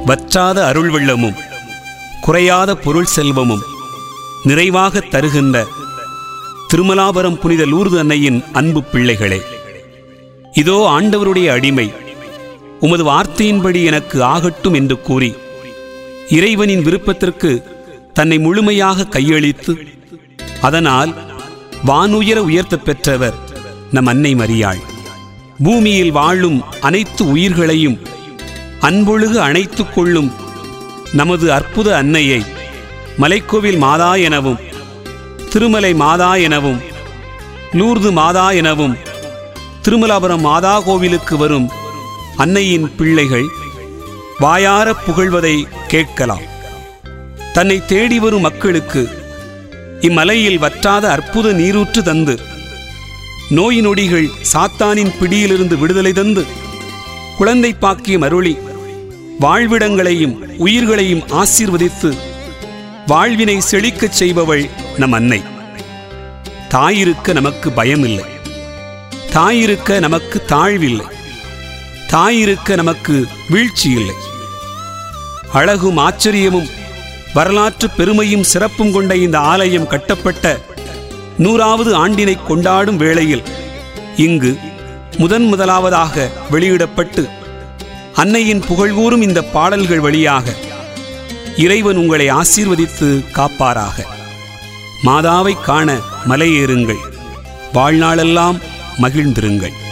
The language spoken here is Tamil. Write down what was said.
வற்றாத அருள் வெள்ளமும் குறையாத பொருள் செல்வமும் நிறைவாக தருகின்ற திருமலாபுரம் புனித லூர்து அன்னையின் அன்பு பிள்ளைகளே, இதோ ஆண்டவருடைய அடிமை, உமது வார்த்தையின்படி எனக்கு ஆகட்டும் என்று கூறி இறைவனின் விருப்பத்திற்கு தன்னை முழுமையாக கையளித்து அதனால் வானுயர உயர்த்த பெற்றவர் நம் அன்னை மரியாள். பூமியில் வாழும் அனைத்து உயிர்களையும் அன்பொழுகு அணைத்துக் கொள்ளும் நமது அற்புத அன்னையை மலைக்கோவில் மாதா எனவும், திருமலை மாதா எனவும், லூர்து மாதா எனவும், திருமலாபுரம் மாதா கோவிலுக்கு வரும் அன்னையின் பிள்ளைகள் வாயார புகழ்வதை கேட்கலாம். தன்னை தேடி வரும் மக்களுக்கு இம்மலையில் வற்றாத அற்புத நீரூற்று தந்து, நோய் நொடிகள் சாத்தானின் பிடியிலிருந்து விடுதலை தந்து, குழந்தை பாக்கியம் அருளி, வாழ்விடங்களையும் உயிர்களையும் ஆசீர்வதித்து வாழ்வினை செழிக்கச் செய்பவள் நம் அன்னை. தாயிருக்க நமக்கு பயமில்லை, தாயிருக்க நமக்கு தாழ்வில்லை, தாயிருக்க நமக்கு வீழ்ச்சி இல்லை. அழகும் ஆச்சரியமும் வரலாற்று பெருமையும் சிறப்பும் கொண்ட இந்த ஆலயம் கட்டப்பட்ட 100வது ஆண்டினை கொண்டாடும் வேளையில் இங்கு முதலாவதாக வெளியிடப்பட்டு அன்னையின் புகழ்கூறும் இந்த பாடல்கள் வழியாக இறைவன் உங்களை ஆசீர்வதித்து காப்பாராக. மாதாவை காண மலையேறுங்கள், வாழ்நாளெல்லாம் மகிழ்ந்திருங்கள்.